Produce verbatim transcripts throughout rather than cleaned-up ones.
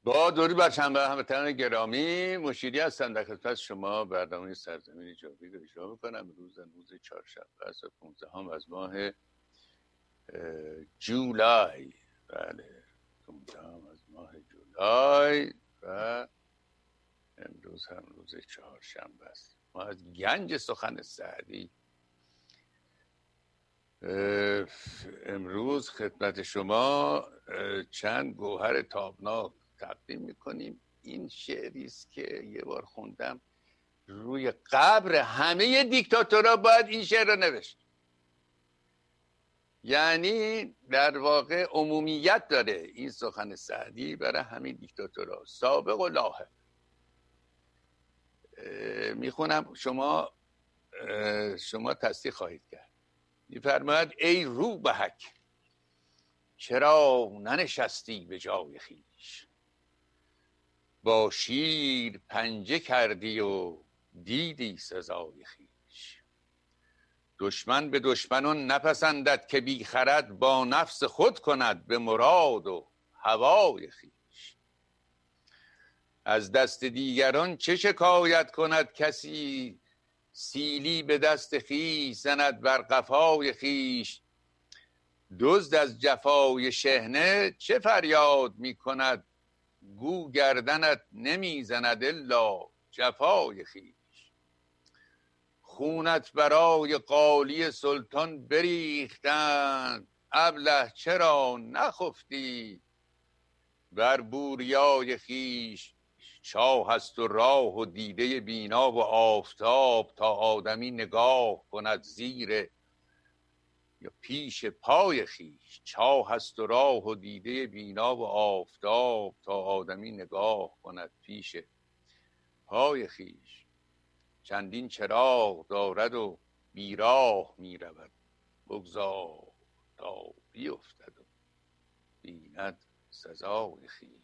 با دوری بر شنبه هموطنان گرامی، مشیری هستم در خدمت شما. برنامه سرزمین جاوید رو اجرا میکنم. روز روز چهارشنبه است و پانزدهم از ماه جولای. بله، پانزدهم از ماه جولای و امروز هم روز چهارشنبه است. ما از گنج سخن سعدی امروز خدمت شما چند گوهر تابناک تقدیم میکنیم. این شعری است که یه بار خوندم، روی قبر همه دیکتاتورها باید این شعر رو نوشت. یعنی در واقع عمومیت داره این سخن سعدی برای همین دیکتاتورها، سابق و لاحق. میخونم، شما شما تصدیق خواهید کرد. میفرماید ای روبهک چرا ننشستی به جای خویش، با شیر پنجه کردی و دیدی سزای خویش. دشمن به دشمنان نپسندد که بی خرد با نفس خود کند به مراد و هوای خویش. از دست دیگران چه شکایت کند کسی، سیلی به دست خویش زند بر قفای خویش. دزد از جفای شحنه چه فریاد می کند، گو گردنت نمی زند الا جفای خویش. خونت برای قالی سلطان بریختند، ابله چرا نخفتی بر بوریای خویش. چاه هست و راه و دیده بینا و آفتاب، تا آدمی نگاه کند زیر یا پیش پای خویش. چاه هست و راه و دیده بینا و آفتاب، تا آدمی نگاه کند پیش پای خویش. چندین چراغ دارد و بیراه می رود، بگذار تا بیفتد و بیند سزای خویش.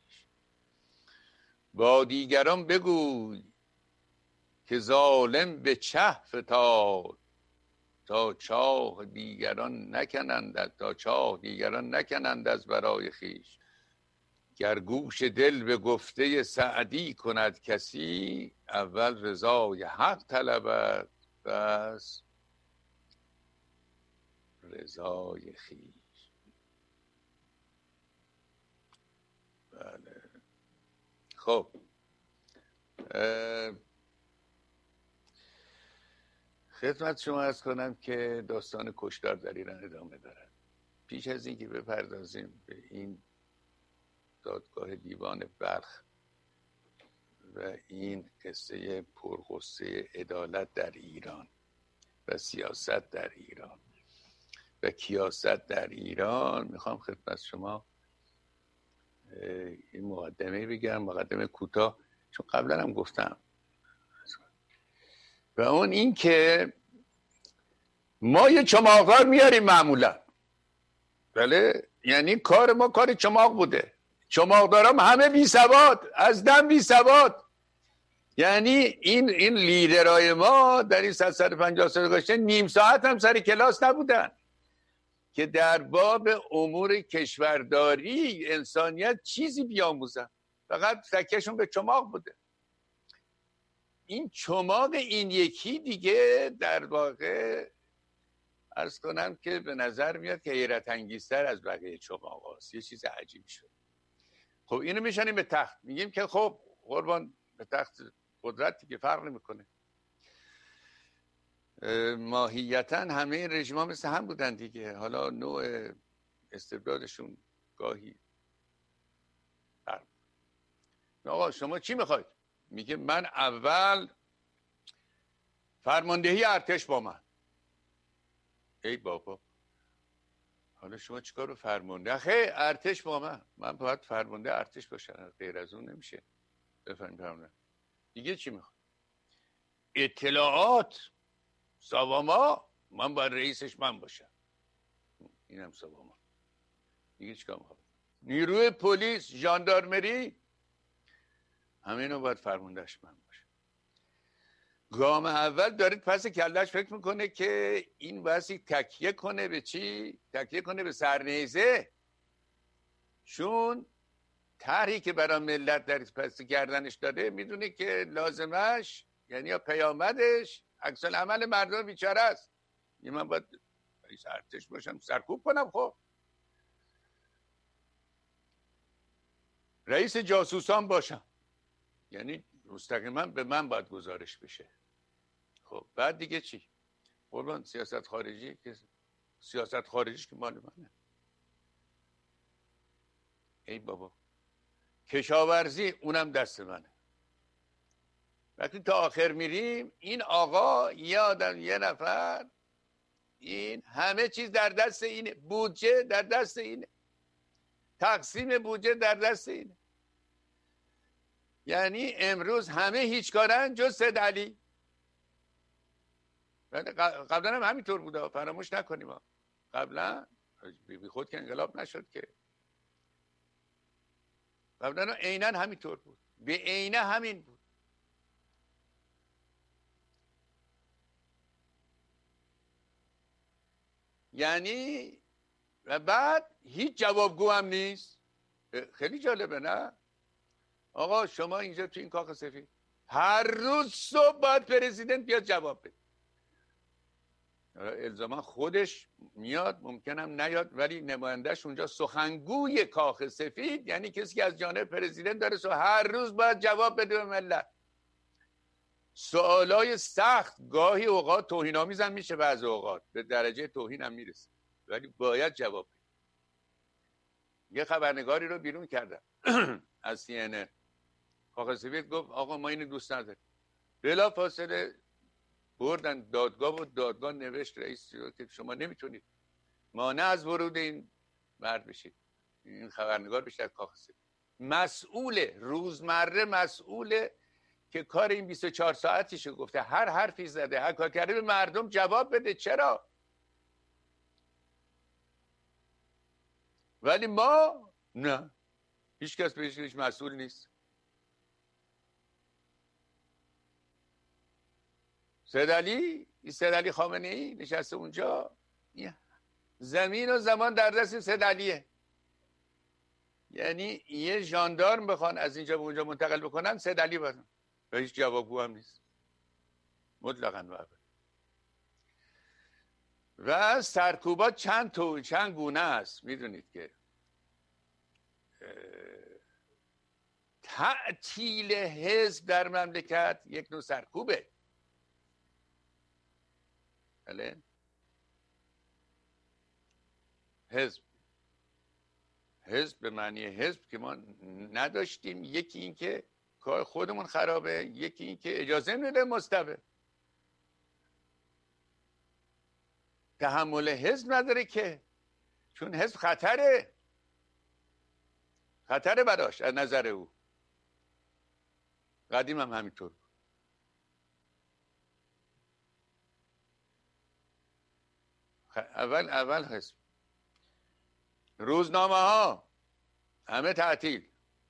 با دیگران بگوی که ظالم به چه فتاد، تا چاه دیگران نکنند تا چاه دیگران نکنند از برای خویش. گر گوش دل به گفته سعدی کند کسی، اول رضای حق طلبد بس رضای خویش. بله، خب خدمت شما عرض کنم که داستان کشتار در ایران ادامه دارد. پیش از اینکه بپردازیم به این دادگاه دیوان بلخ و این قصه پرغصه عدالت در ایران و سیاست در ایران و کیاست در ایران، میخوام خدمت شما این مقدمه بگم، مقدمه کوتاه، چون قبلا هم گفتم. و اون این که ما یه چماقدار میاریم معمولا، بله، یعنی کار ما کار چماق بوده. چماقدارام همه بی سواد، از دم بی سواد. یعنی این این لیدرای ما در این صد صد و پنجاه سال گذشته نیم ساعت هم سر کلاس نبودن که در باب امور کشورداری انسانیت چیزی بیاموزن، فقط تکیهشون به چماق بوده. این چماق این یکی دیگه در واقع عرض کنم که به نظر میاد که حیرت انگیزتر از بقیه چماق هست. یه چیز عجیبی شد. خب اینو میشنیم به تخت، میگیم که خب قربان به تخت قدرتی که فرق نمیکنه. ماهیتا همه این رژیم‌ها مثل هم بودن دیگه، حالا نوع استبدادشون گاهی فرق. آقا شما چی میخواید؟ میگه من اول فرماندهی ارتش با من. ای بابا، حالا شما چیکار رو فرمانده؟ آخه ارتش با من، من باید فرمانده ارتش باشم، غیر از اون نمیشه. بفرمایید فرمانده. دیگه چی میخواد؟ اطلاعات، ساواما، من باید رئیسش من باشم. اینم ساواما. دیگه چیکار میخواد؟ نیروی پلیس، ژاندارمری، همینو باید فرماندهش من باشه. گام اول دارید پس کلش فکر میکنه که این بایستی تکیه کنه به چی؟ تکیه کنه به سرنیزه. چون طرحی که برای ملت در پس گردنش داده میدونه که لازمش یعنی یا پیامدش عکس العمل مردم بیچاره است. یه من باید رئیس ارتش باشم سرکوب کنم؟ خب رئیس جاسوسان باشم یعنی مستقیما به من باید گزارش بشه. خب بعد دیگه چی؟ قربان سیاست خارجی که سیاست خارجیش که مال منه. ای بابا کشاورزی اونم دست منه. وقتی تا آخر میریم این آقا یه آدم یه نفر این همه چیز در دست اینه، بودجه در دست اینه، تقسیم بودجه در دست اینه. یعنی امروز همه هیچ کارن جز سید علی. قبلا هم همینطور بوده، فراموش نکنیم. قبلا بی خود که انقلاب نشد که، قبلا عیناً همینطور بود، به عینه همین بود. یعنی و بعد هیچ جوابگو هم نیست. خیلی جالبه نه؟ آقا شما اینجا تو این کاخ سفید هر روز صبح باید پرزیدنت بیاد جواب بده. الزاما خودش میاد، ممکنم نیاد، ولی نمایندهش اونجا سخنگوی کاخ سفید یعنی کسی که از جانب پرزیدنت داره سو هر روز باید جواب بده به ملت. سوالای سخت گاهی اوقات توهین‌آمیز هم میشه، بعضی اوقات به درجه توهین هم میرسه، ولی باید جواب بده. یه خبرنگاری رو بیرون کردن از سی ان ان، کاخ سفید گفت آقا ما اینو دوست نداریم. بلا فاصله بردن دادگاه و دادگاه نوشت رئیس که شما نمیتونید مانع از ورود این مرد بشید. این خبرنگار بیشتر کاخ سفید مسئول روزمره، مسئول که کار این بیست و چهار ساعتیشو گفته، هر حرفی زده، هر کار کرده به مردم جواب بده. چرا؟ ولی ما نه، هیچ کس بهش هیچ مسئول نیست. سید علی سید علی خامنه ای نشسته اونجا، زمین و زمان در دست سید علیه. یعنی یه ژاندارم بخوان از اینجا به اونجا منتقل بکنن سید علی بدن و هیچ جوابگو هم نیست مطلقاً. و و سرکوبات چند تو چند گونه است. میدونید که تعطیل حزب در مملکت یک نوع سرکوبه. بله حزب حزب به معنی حزب که ما نداشتیم. یکی این که کار خودمون خرابه، یکی این که اجازه نمیده مستبد. تحمل حزب نداره که، چون حزب خطره خطره براش از نظر او. قدیم هم همینطور. اول اول حزب، روزنامه ها همه تعطیل.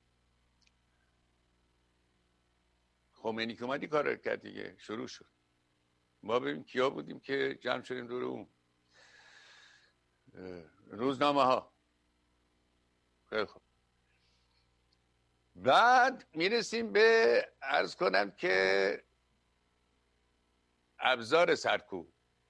خمینی که اومدی کار کرد دیگه، شروع شد. ما ببین کیا بودیم که جمع شدیم دور اون روزنامه ها. خیلی خوب. بعد میرسیم به عرض کنم که ابزار سرکوب.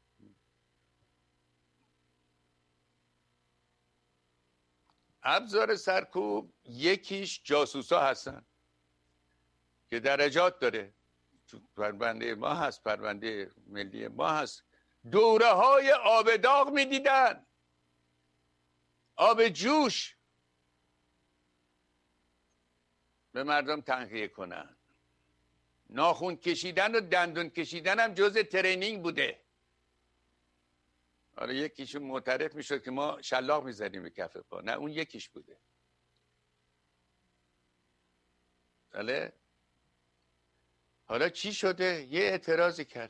ابزار سرکوب یکیش جاسوسا هستن که درجات داره. پرونده ما هست، پرونده ملی ما هست. دوره های آب داغ میدیدن، آب جوش به مردم تنقیه کنن. ناخون کشیدن و دندون کشیدن هم جزء ترینینگ بوده. حالا یکیشون معترف میشد که ما شلاق میزدیم به کف پا. نه، اون یکیش بوده. بله. حالا چی شده؟ یه اعتراضی کرد.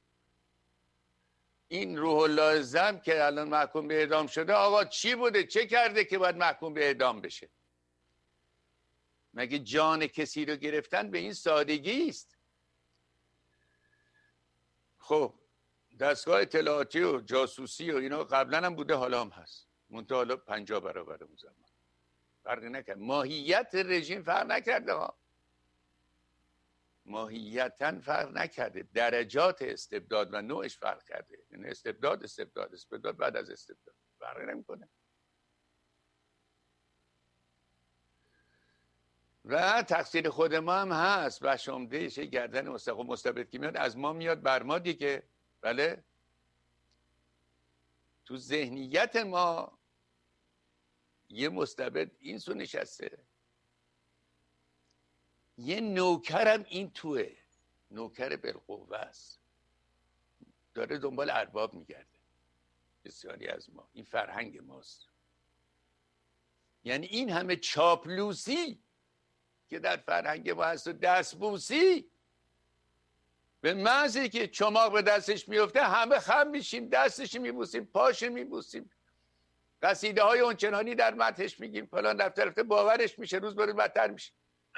این روح الله زم که الان محکوم به اعدام شده، آقا چی بوده؟ چه کرده که باید محکوم به اعدام بشه؟ مگه جان کسی رو گرفتن به این سادگی است؟ خب دستگاه اطلاعاتی و جاسوسی و اینا قبلا هم بوده، حالا هم هست. منتها حالا پنجاه برابر اون زمان. فرقی نکرد. ماهیت رژیم فرق نکرده ها، ماهیتاً فرق نکرده، درجات استبداد و نوعش فرق کرده. یعنی استبداد استبداد استبداد بعد از استبداد فرق نمیکنه. و تقصیر خود ما هم هست. بخش عمده‌اش گردن مستقیم مستبد که میاد از ما میاد بر ما دیگه. بله، تو ذهنیت ما یه مستبد این سو نشسته، یه نوکرم این توه، نوکر بالقوه است، داره دنبال ارباب میگرده. بسیاری از ما این فرهنگ ماست. یعنی این همه چاپلوسی که در فرهنگ ما هست و دستبوسی، به محضی که چماق به دستش میفته همه خم میشیم، دستش میبوسیم، پاش میبوسیم، قصیده های اونچنانی در مدحش میگیم، فلان رفته رفته باورش میشه، روز به روز بدتر میشه.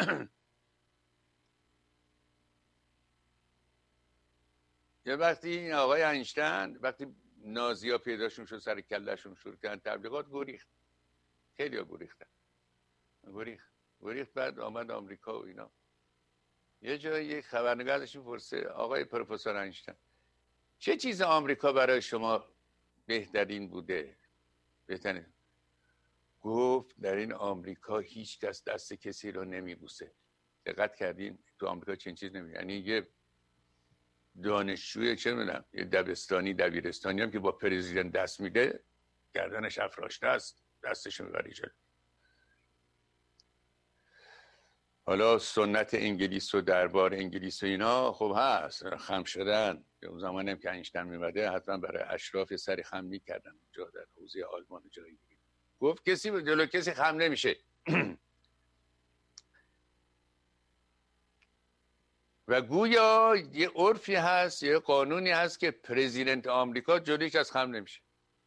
یه وقتی این آقای اینشتین وقتی نازیا پیداشون شد سر کلهشون شروع کردن تبلیغات، گریخت. خیلی ها گریختن، گریخت گریخت بعد آمد آمریکا و اینا. یه جایی یک خبرنگار ازش میپرسه آقای پروفسور اینشتین چه چیز آمریکا برای شما بهترین بوده؟ بهترین گفت در این آمریکا هیچ کس دست کسی رو نمیبوسه. دقت کردین تو آمریکا چنین چیز نمی، یعنی یه دانشجوی چه میدونم یه دبستانی دبیرستانی هم که با پرزیدنت دست میده گردنش افراشته است، دستش میبری جلو. حالا سنت انگلیس و دربار انگلیس و اینا خب هست، خم شدن. اون زمان هم که اینشتین میمده حتما برای اشراف سری خم میکردن اونجا در حوزه آلمان و جایی دیگه. گفت کسی به جلو کسی خم نمیشه. و گویا یه عرفی هست، یه قانونی هست که پرزیدنت آمریکا جلویش از خم نمیشه.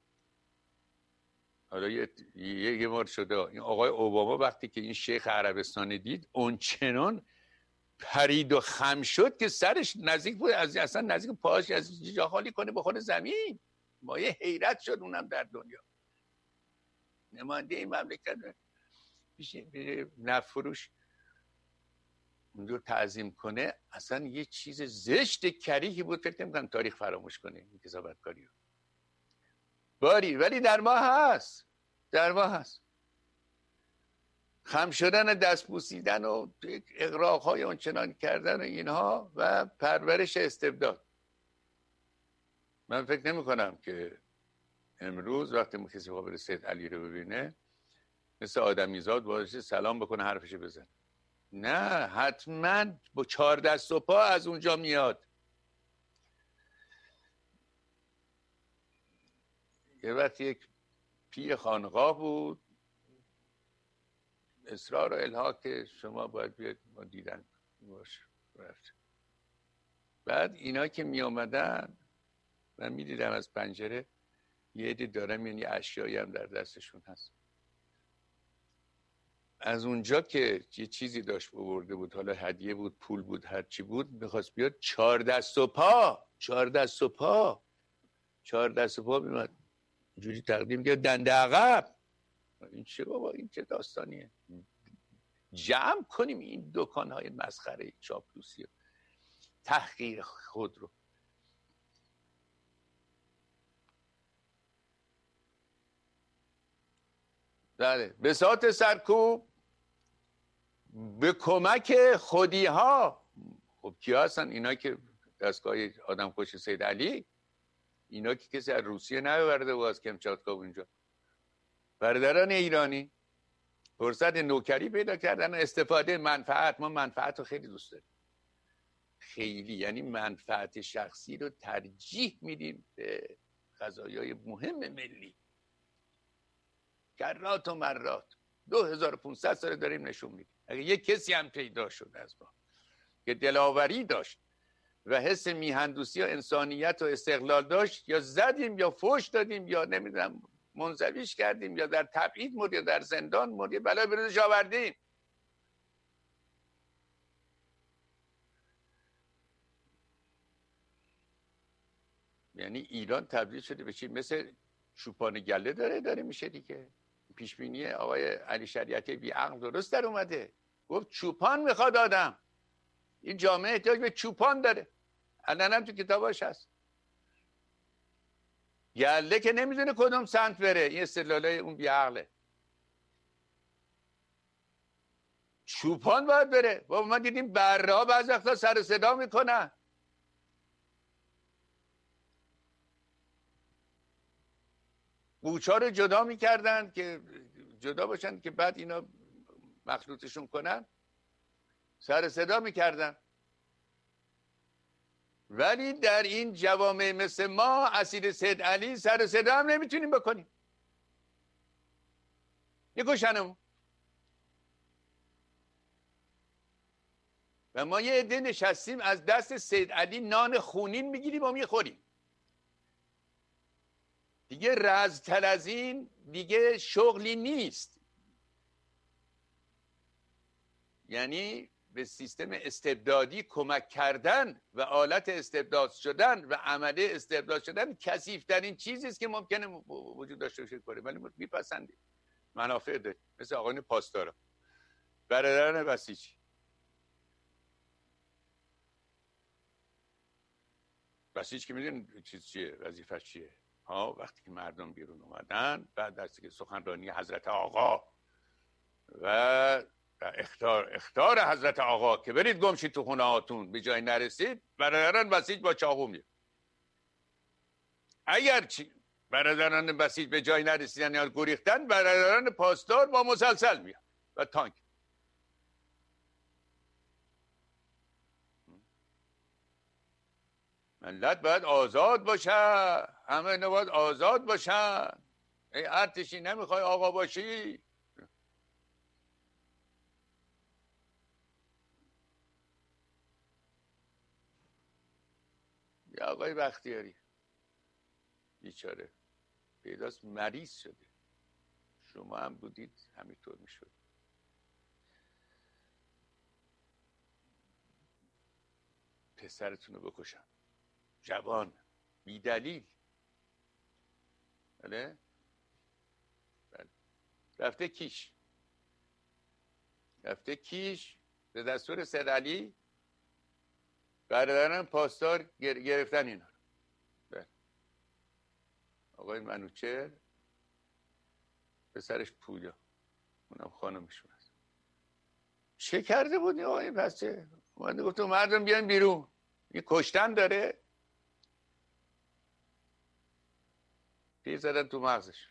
حالا یه یه, یه مورد شده این آقای اوباما وقتی که این شیخ عربستان دید اون چنان پرید و خم شد که سرش نزدیک بود از اصلا نزدیک پاش از جا خالی کنه بخوره زمین. مایه حیرت شد اونم در دنیا. نماینده این مملکت میشه نفروش اونجور تعظیم کنه، اصلا یه چیز زشت کریهی بود. فکر نمی‌کنم تاریخ فراموش کنه این کذابتکاری رو. باری ولی در ما هست، در ما هست خم شدن، دست بوسیدن و اغراق‌های اونچنان کردن و اینها و پرورش استبداد. من فکر نمی کنم که امروز وقتی ما کسی قابل سید علی رو ببینه مثل آدمیزاد باشه سلام بکنه حرفش بزن. نه، حتما با چهار دست و پا از اونجا میاد. یه وقت یک پیر خانقاه بود، اصرار و الها که شما باید بیاد، ما دیدن باشه رفت. بعد اینا که می آمدن من می دیدم از پنجره یه عده دارم، یعنی اشیایی هم در دستشون هست. از اونجا که یه چیزی داشت بورده بود، حالا هدیه بود، پول بود، هر چی بود، میخواست بیاد، چهار دست و پا چهار دست و پا چهار دست و پا میمد اینجوری تقدیم کرد، دنده عقب. این چه بابا، این چه داستانیه؟ جمع کنیم این دکان‌های مسخره چاپلوسی تحقیر خود رو. بله، بساط سرکوب به کمک خودی ها. خب کیا هستن اینا که دستگاه آدم کش سید علی؟ اینا که کسی از روسیه نیاورده و از کمچاتکا و اینجا، برادران ایرانی فرصت نوکری پیدا کردن و استفاده منفعت. ما منفعت رو خیلی دوست داریم، خیلی، یعنی منفعت شخصی رو ترجیح میدیم به قضایای مهم ملی. کرات و مرات دو هزار و پونصد سال داریم نشون میدیم. اگه یک کسی هم پیدا شد از ما که دلاوری داشت و حس میهندوسی و انسانیت و استقلال داشت، یا زدیم یا فوش دادیم یا نمیدونم منزویش کردیم یا در تبعید مرد یا در زندان مرد یا بلای بروزش آوردیم. یعنی ایران تبدیل شده به چی؟ مثل چوپان گله داره داره میشه دیگه. پیشبینی آقای علی شریعتی بی عقل درست در اومده. گفت چوپان میخواد آدم، این جامعه احتیاج به چوپان داره. الان هم تو کتاباش هست. گله که نمیدونه کدوم سمت بره، این استدلالای اون بی عقله. چوپان باید بره. بابا ما دیدیم بره ها بعضی وقتا سر صدا میکنن. قوچا رو جدا میکردن که جدا باشن که بعد اینا مخلوطشون کنن، سر صدا میکردن. ولی در این جوامع مثل ما اسیر سید علی سر صدا هم نمیتونیم بکنیم، میکشنمون. و ما یه عده نشستیم از دست سید علی نان خونین میگیریم و میخوریم. دیگه رزتر از این دیگه شغلی نیست. یعنی به سیستم استبدادی کمک کردن و آلت استبداد شدن و عمله استبداد شدن کثیف‌ترین چیزی است که ممکنه وجود داشته باشه کنه، ولی میپسندیم، منافع داره. مثل آقایون پاسدارا، برادران بسیجی. بسیج که میدونید چیز چیه، وظیفش چیه؟ ها، وقتی که مردم بیرون اومدن بعد از که سخنرانی حضرت آقا و اختار اختار حضرت آقا که برید گمشید تو خونه هاتون به جای نرسید، برادران بسیج با چاقو میاد. اگر چی برادران بسیج به جای نرسیدن یا گریختن، برادران پاسدار با مسلسل میاد و تانک. ملت باید آزاد باشه، همه اینا باید آزاد باشن. ای ارتشی نمیخوای آقا باشی؟ یا آقای بختیاری بیچاره پیداست مریض شده، شما هم بودید همینطور میشد. پسرتون رو بکشن، جوان، بی دلیل. بله؟ بله. رفته کیش رفته کیش به دستور سید علی، برادران پاسدار گرفتن اینا. بله. آقای منوچهر پسرش پویا، اونم خانمشون هست. چه کرده بود این آقای پسه؟ اومده گفت مردم بیان بیرون، این کشتن داره. پیر زدن تو مغزش.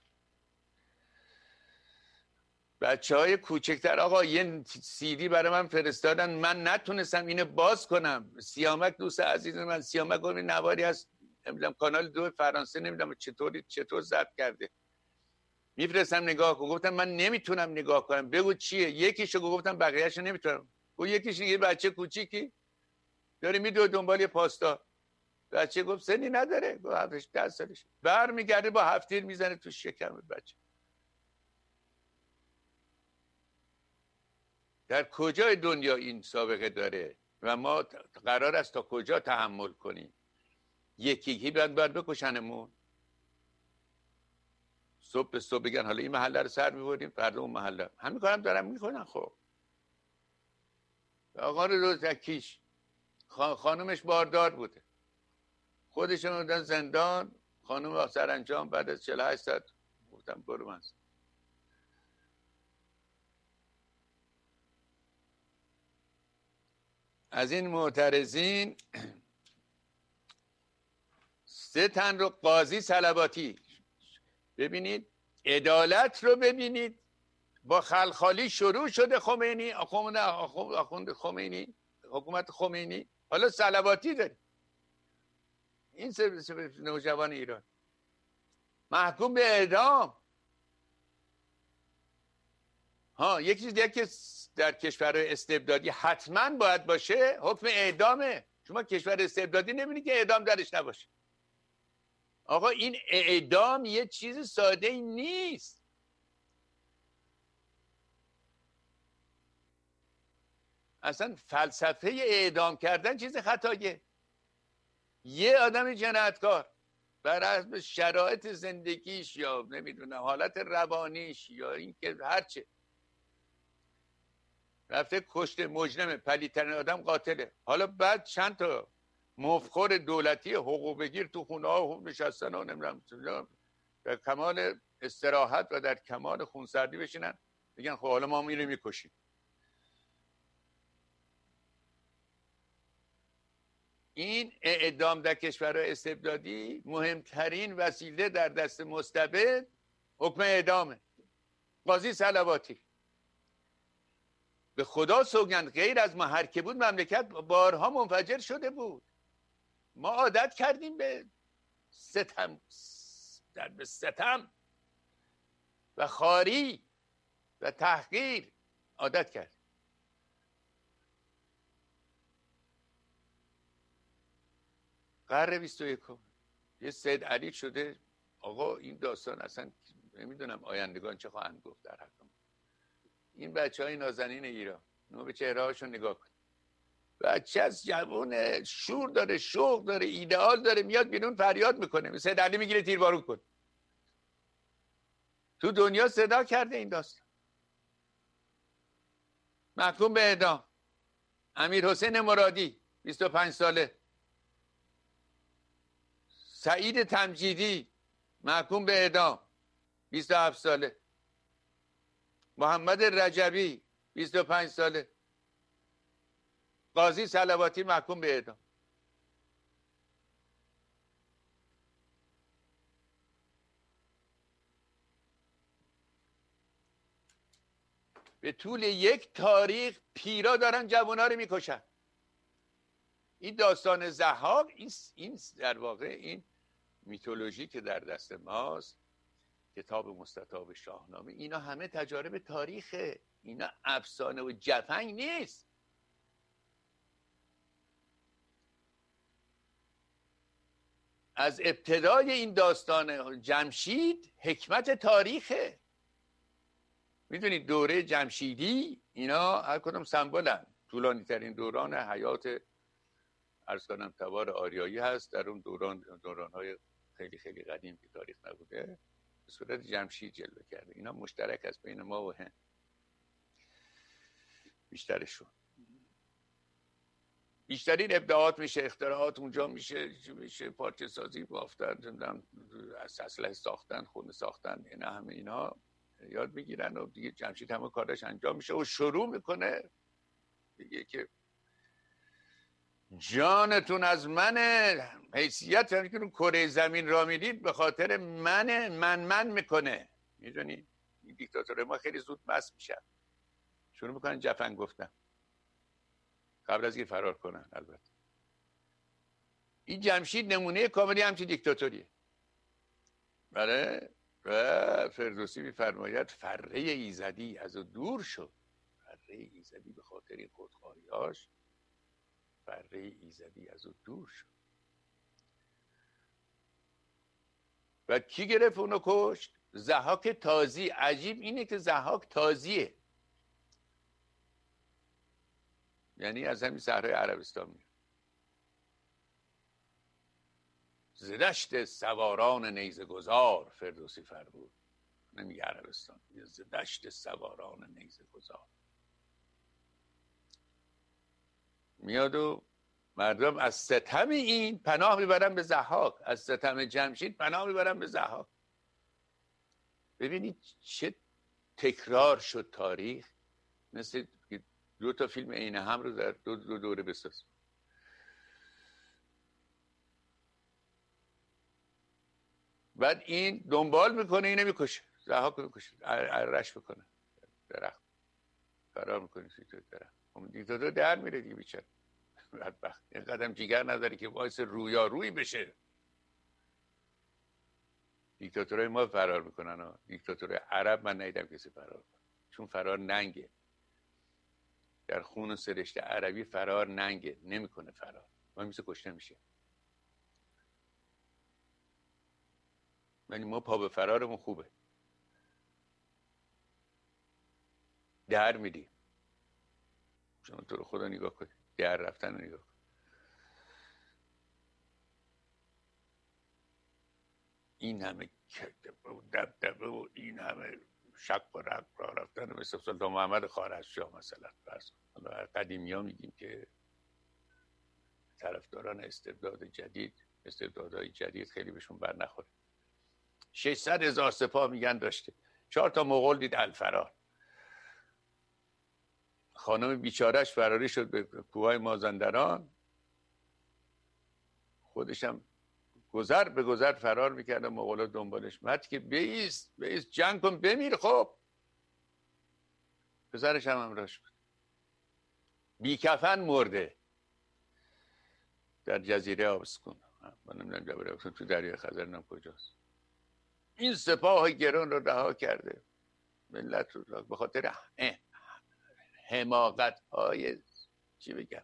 بچه های کوچکتر آقا یه سیدی برای من فرستادن، من نتونستم اینو باز کنم. سیامک دوست عزیز من، سیامک گفت نواری هست، نمیدونم کانال دو فرانسه، نمیدونم چطوری چطور ضبط کرده، میفرستم نگاه کن. گفتم من نمیتونم نگاه کنم، بگو چیه. یکیشو گفتم بقیه‌اشو نمیتونم. گفت یکیش یه بچه کوچیکی داره میدوه دنبال یه پاستا. بچه گفت سنی نداره، گفت هفتش ده سالشه، برمیگرده با هفتیر میزنه تو شکم بچه. در کجای دنیا این سابقه داره و ما قرار است تا کجا تحمل کنیم؟ یکی یکی باید باید بکشنمون. صبح به صبح بگن حالا این محله رو سر میبریم، فردا اون محله. همین کارم دارم میکنن. خب آقا رو زکیش خانومش باردار بوده، خودشون بودن زندان، خانوم با سرانجام بعد از چهل و هشت ساعت گفتم برو من. از این معترضین سه تن رو قاضی صلواتی، ببینید عدالت رو ببینید، با خلخالی شروع شده خمینی، آخوند خمینی، حکومت خمینی، حالا صلواتی داره. این سه نوجوان ایران محکوم به اعدام. ها یک چیز دیگه که در کشور استبدادی حتما باید باشه حکم اعدامه. شما کشور استبدادی نمی‌بینید که اعدام درش نباشه. آقا این اعدام یه چیز ساده ای نیست. اصلا فلسفه اعدام کردن چیز خطاییه. یه آدم جنایتکار بر حسب شرایط زندگیش یا نمیدونم حالت روانیش یا اینکه هرچه رفته کشته، مجرمه، پلیدترین آدم قاتله. حالا بعد چند تا مفخور دولتی حقوق بگیر تو خونه ها نشستن و نمیدونم در کمال استراحت و در کمال خونسردی بشینن بگن خب حالا ما میره میکشیم. این اعدام در کشورهای استبدادی مهمترین وسیله در دست مستبد حکم اعدامه. قاضی صلواتی به خدا سوگند غیر از ما هر که بود مملکت بارها منفجر شده بود. ما عادت کردیم به ستم، در به ستم و خاری و تحقیر عادت کرد. قرن بیست و یکم یه سید علی شده آقا این داستان اصلا نمیدونم آیندگان چه خواهند گفت در حق ما. این بچه های نازنین ایران نو به چهره هاشون نگاه کن، بچه از جوون شور داره، شوق داره، ایدئال داره، میاد بیرون فریاد میکنه سید علی میگیره تیربارون کن. تو دنیا صدا کرده این داستان. محکوم به اعدام امیر حسین مرادی بیست و پنج ساله. سعید تمجیدی محکوم به اعدام بیست و هفت ساله. محمد رجبی بیست و پنج ساله. قاضی صلواتی محکوم به اعدام. به طول یک تاریخ پیرا دارن جوونا رو میکشن. این داستان ضحاک، این این در واقع این میتولوژی که در دست ماست، کتاب مستطاب شاهنامه، اینا همه تجارب تاریخه. اینا افسانه و جفنگ نیست. از ابتدای این داستان جمشید حکمت تاریخه. میدونید دوره جمشیدی اینا هر کدوم سمبولن. طولانی ترین دوران حیات عرض کنم تبار آریایی هست. در اون دوران دوران‌های خیلی خیلی قدیم که تاریخ نبوده به صورت جمشید جلوه کرده. اینا مشترک است بین ما و هند بیشترشون. بیشترین ابداعات میشه، اختراعات اونجا میشه، میشه پارچه سازی، بافتن، اسلحه ساختن، خونه ساختن، اینا همه اینا یاد میگیرن و دیگه جمشید همه کارش انجام میشه و شروع میکنه دیگه که جانتون از من، حیثیت یعنی که کره زمین را میدید به خاطر من من من میکنه. میدونی این دیکتاتور ما خیلی زود مست میشن، شروع میکنن جفن گفتن قبل از اینکه فرار کنن. البته این جمشید نمونه کاملی همچین دیکتاتوریه. بله. و فردوسی میفرماید فره ایزدی از او دور شد. فره ایزدی به خاطر این خودخواهیاش فره ایزدی از او دور شد. و کی گرفت اونو کشت؟ ضحاک تازی. عجیب اینه که ضحاک تازیه، یعنی از همین صحرای عربستان میاد. ز دشت سواران نیزه گذار فردوسی فرمود، نمیگه عربستان، ز دشت سواران نیزه گذار میاد و مردم از ستم این پناه میبرن به ضحاک، از ستم جمشید پناه میبرن به ضحاک. ببینید چه تکرار شد تاریخ. مثل دو تا فیلم عین هم رو در دو, دو دوره بساز. بعد این دنبال میکنه اینه میکشه، ضحاک میکشه، رش میکنه درخت فرار میکنه توی درخت. اون دیکتاتور در میره دیگه بیچاره بدبخت. این قدم جیگر نداره که باعث رویا روی بشه. دیکتاتورهای ما فرار میکنن ها. دیکتاتور عرب من ندیدم کسی فرار کنه، چون فرار ننگه. در خون و سرشت عربی فرار ننگه، نمیکنه فرار، ما میشه کشته میشه. ولی ما پا به فرارمون خوبه، در میدیم. شما تو رو خدا نگاه کنید، در رفتن رو نگاه کن. این همه کدبه و دبدبه و این همه شق و رق را رفتن مثل سلطان محمد خوارزمشاه مثلا فرض حالا قدیمی ها میگیم که طرفداران استبداد جدید استبدادهای جدید خیلی بهشون بر نخوره. ششصد هزار سپاه میگن داشته، چهار تا مغول دید الفرار، خانم بیچارهش فراری شد به کوههای مازندران، خودشم گذر به گذر فرار میکرد و مغولا دنبالش. بعد که بیست بیست جنگ کن بمیر، خب پسرش هم همراهش بود، بی کفن مرده در جزیره آبسکون. من نمیدونم جزیره آبسکون تو دریای خزر نم کجاست. این سپاه گران رو رها کرده، ملت رو به خاطر حماقت های چی بگم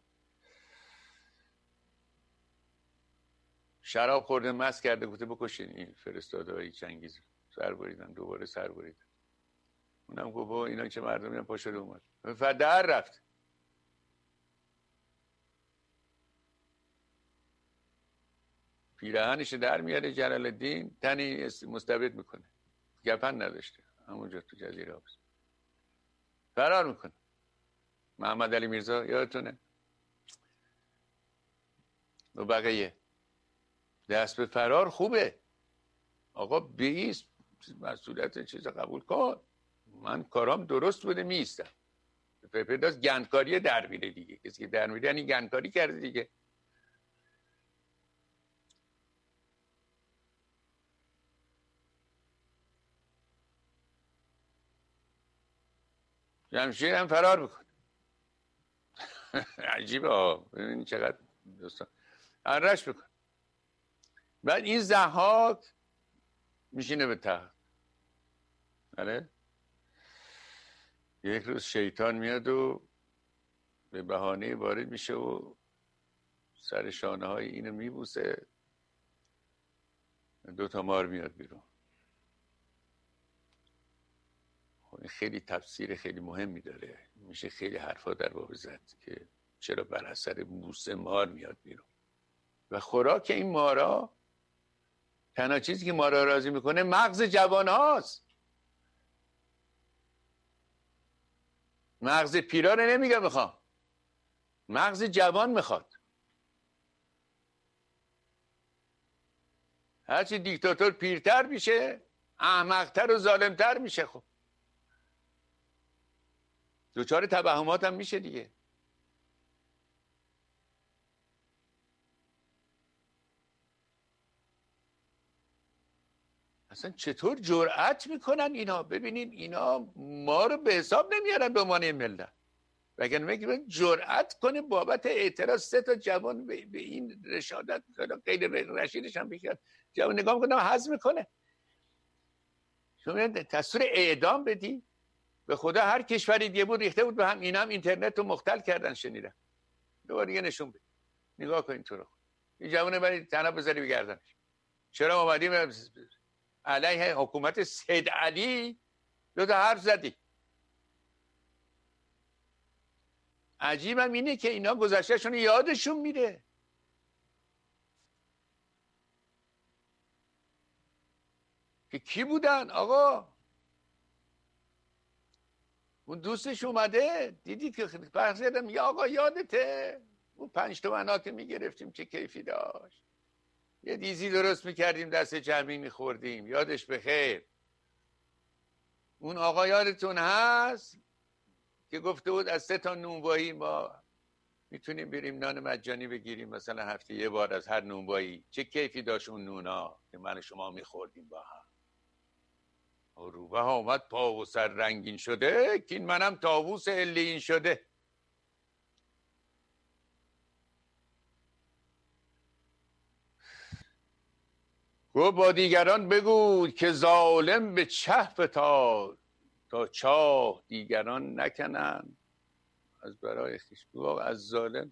شراب خورده مست کرده گفته بکشین این فرستاده های چنگیز، سر بریدن، دوباره سر بریدن. اونم گفت با اینا چه مردمی هم پاشده اومد فدر رفت. پیراهنش در میاره جلال الدین، تنی مستبد میکنه، گپن نداشته، همونجا تو جزیره آبس فرار میکنه. محمد علی میرزا یادتونه و بقیه دست به فرار خوبه، آقا بیست مسئولیت چیز قبول کن، من کارام درست بوده میستم. پداست گندکاری در میره دیگه، کسی که در میره یعنی گندکاری کرده دیگه. جمشید هم فرار میکنه. عجیبه ها، ببینید چقدر دوستان عرش میکنه. بعد این ضحاک میشینه به تخت. آره یک روز شیطان میاد و به بهانه وارد میشه و سر شانه های اینو میبوسه، دوتا مار میاد بیرون. این خیلی تفسیر خیلی مهمی داره، میشه خیلی حرفا در باب زد که چرا بر اثر بوسه مار میاد بیرون. و خوراک این مارا، تنها چیزی که مارا راضی میکنه مغز جوان هاست. مغز پیرا رو نمیگه میخوام، مغز جوان میخواد. هرچی دیکتاتور پیرتر میشه احمقتر و ظالمتر میشه، خب دوچار توهمات هم میشه دیگه. اصلا چطور جرأت میکنن اینا؟ ببینین اینا ما رو به حساب نمیارن به عنوان ملت، وگرنه میگن جرأت کنه بابت اعتراض سه تا جوان به این رشادت غیر رشیدش هم بگیرن. جوان نگاه میکنه هضم میکنه. شما تصویر اعدام بدی، به خدا هر کشوری دیگه بود ریخته بود به هم، اینا هم اینترنت رو مختل کردن شنیدن. دوباره دیگه نشون بده، نگاه کن تو رو، این جوانه برای تنها بذاری بگردنش. چرا اومدیم علیه حکومت سید علی دو تا حرف زدی؟ عجیبم اینه که اینا گذشتهشون یادشون میره. که کی بودن آقا؟ اون دوستش اومده دیدی که بحث کردم، یا آقا یادته اون پنج تومنا که میگرفتیم چه کیفی داشت، یه دیزی درست میکردیم دست جمعی میخوردیم، یادش بخیر. اون آقا یادتون هست که گفته بود از سه تا نونوایی ما میتونیم بریم نان مجانی بگیریم مثلا هفته یه بار از هر نونوایی. چه کیفی داشت اون نونا که من و شما میخوردیم با هم. روبه ها اومد پا و سر رنگین شده که این منم طاووس علیین شده. گفت با دیگران بگو که ظالم به چه فتاد، تا چاه دیگران نکنن از برای خویش. گفت از ظالم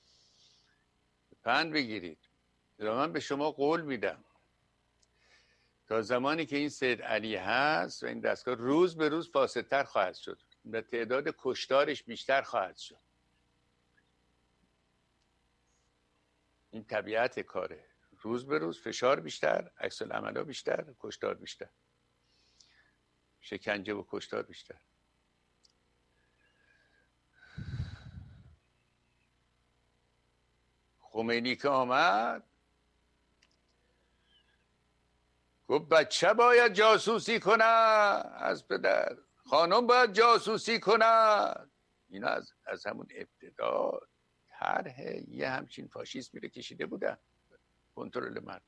پند بگیرید. من به شما قول میدم تا زمانی که این سید علی هست و این دستگاه روز به روز فاسدتر خواهد شد و تعداد کشتارش بیشتر خواهد شد. این طبیعت کاره، روز به روز فشار بیشتر، عکس العمل‌ها بیشتر، کشتار بیشتر، شکنجه و کشتار بیشتر. خمینی که آمد گفت بچه باید جاسوسی کنه از پدر، خانم باید جاسوسی کنه. اینا از, از همون ابتدا طرح یه همچین فاشیسمی رو کشیده بودن، کنترل مرد.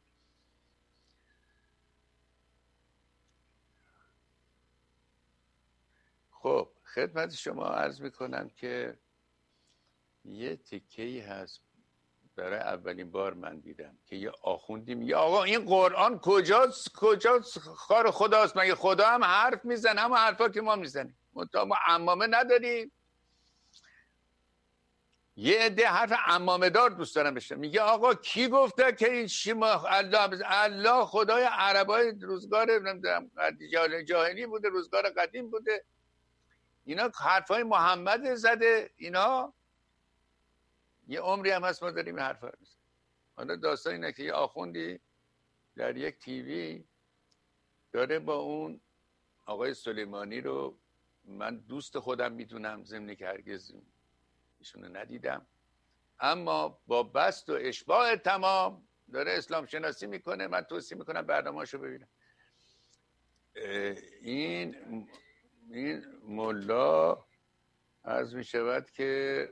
خب خدمت شما عرض میکنم که یه تکه‌ای هست برای اولین بار من دیدم که یه آخوندی میگه آقا این قرآن کجاست کجاست کار خداست، مگه خدا هم حرف میزنه همه حرفا که ما میزنیم، منتها ما عمامه نداریم. یه عده حرف عمامه دار دوست دارم بشنم. میگه آقا کی گفته که این شما الله الله خدای عربای روزگار نمیدونم جاهلی بوده، روزگار قدیم بوده، اینا حرفای محمد زده، اینا یه عمری هم هست ما داریم این حرفا رو میزنیم. حالا داستان اینه که یه آخوندی در یک تیوی داره با اون آقای سلیمانی رو، من دوست خودم میدونم ضمن که هرگز ایشونو ندیدم، اما با بست و اشباع تمام داره اسلام شناسی میکنه. من توصیه میکنم برنامه‌اشو ببینم. این این ملا عرض میشود که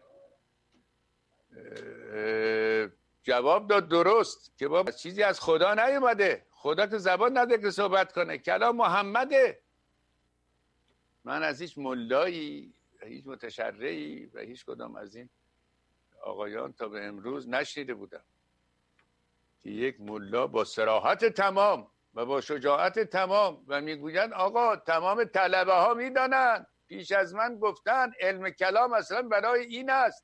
جواب داد درست که بابا چیزی از خدا نیومده، خدا که زبان نده که صحبت کنه، کلام محمده. من از هیچ ملایی و هیچ متشرعی و هیچ کدام از این آقایان تا به امروز نشنیده بودم که یک ملا با صراحت تمام و با شجاعت تمام و میگویند آقا تمام طلبه ها میدانند پیش از من گفتن علم کلام اصلا برای این است.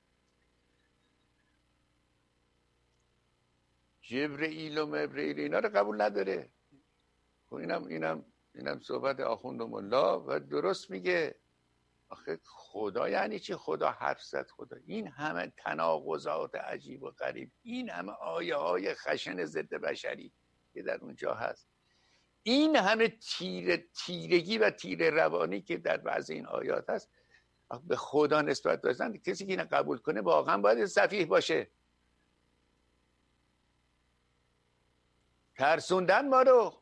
جبرئیل و مبرئیل اینا رو قبول نداره. خب اینم اینم اینم صحبت آخوند و ملا و درست میگه. آخه خدا یعنی چی؟ خدا حرف زد. خدا این همه تناقضات عجیب و غریب، این همه آیه های خشن ضد بشری که در اونجا هست، این همه تیر تیرگی و تیر روانی که در بعض این آیات هست، به خدا نسبت دادن. کسی که اینو قبول کنه واقعا باید سفیه باشه. ترسوندن ما رو.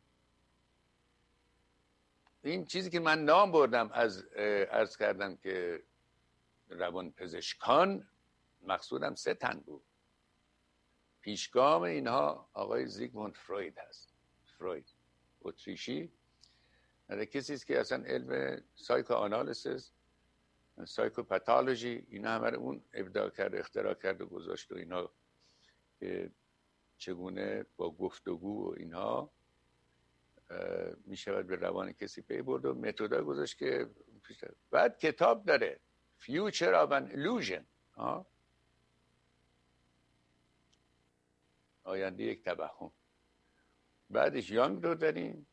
این چیزی که من نام بردم از عرض کردم که روان پزشکان، مقصودم سه تن بود. پیشگام اینها آقای زیگموند فروید هست. فروید اتریشی، کسی است که اصلا علم سایکو آنالیسیس، سایکو پاتولوژی، اینا همه رو اون ابداع کرد، اختراع کرد و گذاشت و اینا که چگونه با گفتگو و اینها می شود به روان کسی پی برد و متدای گذاشت که بعد کتاب داره Future of an Illusion، آینده یک توهم. بعدش یانگ رو داریم،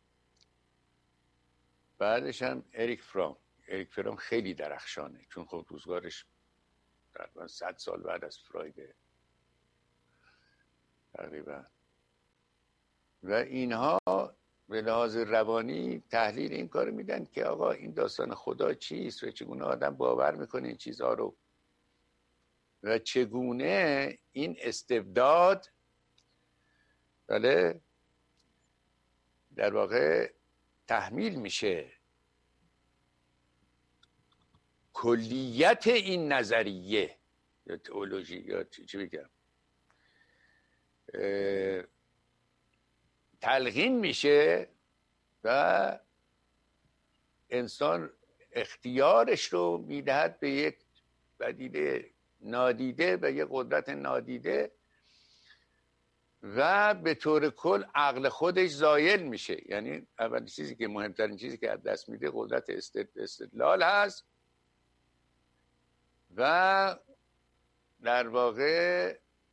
بعدش هم اریک فرام. اریک فرام خیلی درخشانه چون خب روزگارش تقریبا صد سال بعد از فرایده تقریبا، و اینها به لحاظ روانی تحلیل این کار میدن که آقا این داستان خدا چیست و چگونه آدم باور میکنه این چیزها رو و چگونه این استبداد بله در واقع تحمیل میشه کلیت این نظریه یا تئولوژی یا چی بگم تلقین میشه و انسان اختیارش رو میدهد به یک بدیل نادیده، به یک قدرت نادیده و به طور کل عقل خودش زایل میشه. یعنی اول چیزی که مهمترین چیزی که از دست میده قدرت استدلال هست و در واقع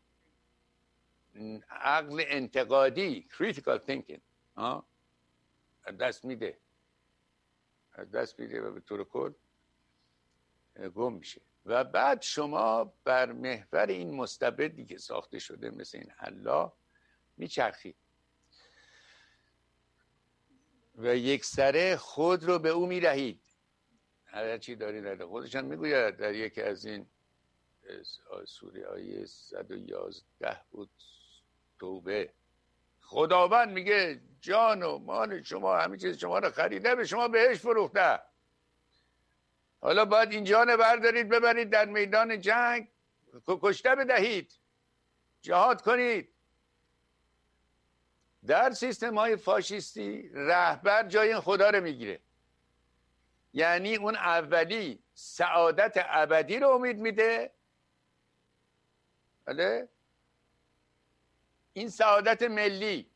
عقل انتقادی critical thinking از دست میده از دست میده و به طور کل گم میشه. و بعد شما بر محور این مستبدی که ساخته شده مثل این الله میچرخید و یک سره خود رو به او میدهید. هر چی دارید خودشان میگوید در یکی از این سوره آیه صد و یازده بود توبه، خداوند میگه جان و مال شما همه چیز شما رو خریده به شما بهش فروخته، حالا باید این جان بردارید ببرید در میدان جنگ کشته بدهید، جهاد کنید. در سیستم های فاشیستی رهبر جای این خدا رو میگیره، یعنی اون اولی سعادت ابدی رو امید میده، بله، این سعادت ملی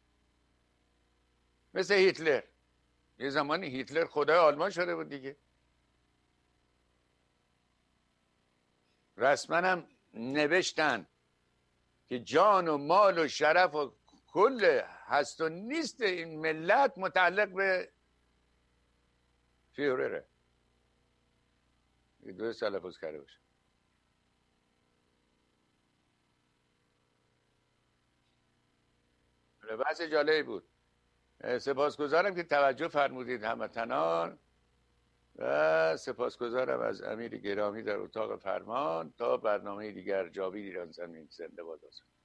مثل هیتلر. یه زمانی هیتلر خدای آلمان شده بود دیگه، رسما هم نوشتن که جان و مال و شرف و کل هست و نیست این ملت متعلق به فیورره. یه دو تلفظ کرده باشه. بحث جالبی بود. سپاسگزارم که توجه فرمودید هموطنان و سپاسگزارم از امیر گرامی در اتاق فرمان. تا برنامه دیگر، جاوید ایران زمین زنده باد.